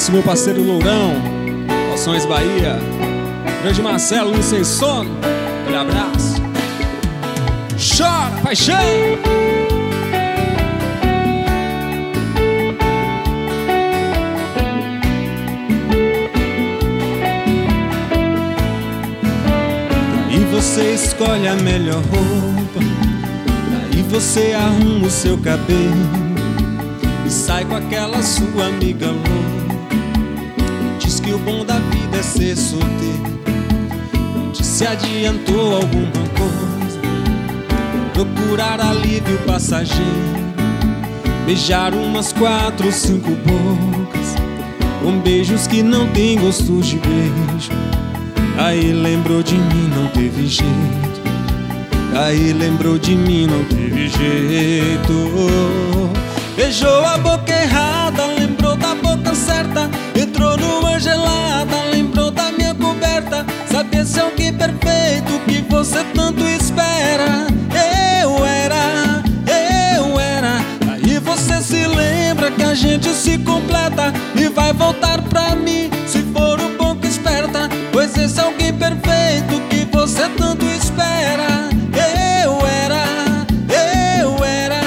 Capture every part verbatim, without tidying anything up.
Abraço meu parceiro Lourão, Poções Bahia, grande Marcelo no Sem Sono, aquele abraço. Chora, paixão! Daí você escolhe a melhor roupa, daí você arruma o seu cabelo e sai com aquela sua amiga louca. Diz que o bom da vida é ser solteiro. Diz se adiantou alguma coisa, procurar alívio passageiro, beijar umas quatro, cinco bocas, com beijos que não tem gosto de beijo. Aí lembrou de mim, não teve jeito. Aí lembrou de mim, não teve jeito. Beijou a boca errada, lembrou da boca certa. Entrou numa gelada, lembrou da minha coberta. Sabia se alguém perfeito que você tanto espera. Eu era, eu era. Aí você se lembra que a gente se completa e vai voltar pra mim se for um pouco esperta. Pois esse é alguém perfeito que você tanto espera. Eu era, eu era.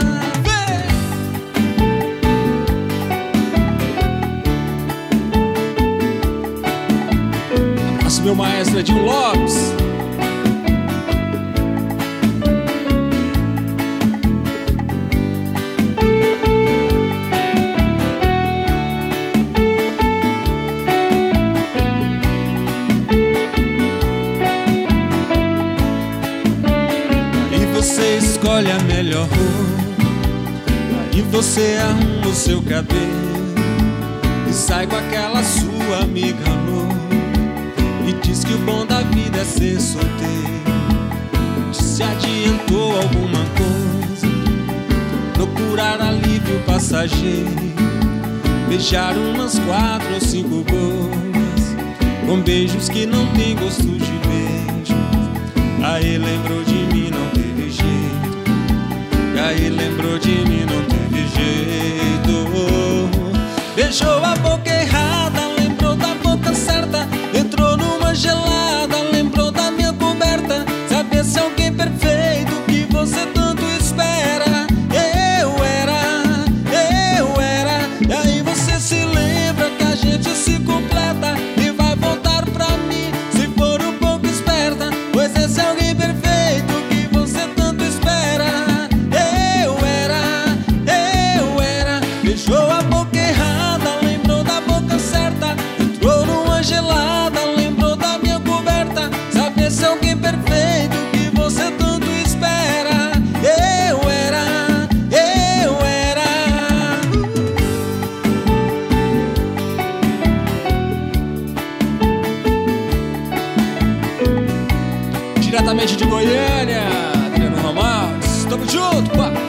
Abraço meu maestro Edinho Lopes. Você escolhe a melhor roupa, aí você arruma o seu cabelo e sai com aquela sua amiga louca e diz que o bom da vida é ser solteiro. Diz se adiantou alguma coisa, procurar alívio passageiro, beijar umas quatro ou cinco bocas, com beijos que não tem gosto de beijo. Aí lembrou de mim, não teve jeito. Aí lembrou de mim, não teve jeito. Beijou a boca errada, lembrou da boca certa. Entrou numa gelada, lembrou da minha coberta. Saber se alguém perfeito que você tanto espera. Eu era, eu era. E aí você se lembra que a gente se completa e vai voltar pra mim se for um pouco esperta. Pois esse é alguém perfeito que você tanto espera. Eu era, eu era. Beijou a boca errada, lembrou da boca certa. Entrou numa gelada, lembrou da minha coberta. Saber se é alguém perfeito que você tanto espera. Eu era, eu era. Diretamente de Goiânia, Adriano Ramalho, tamo junto, pá.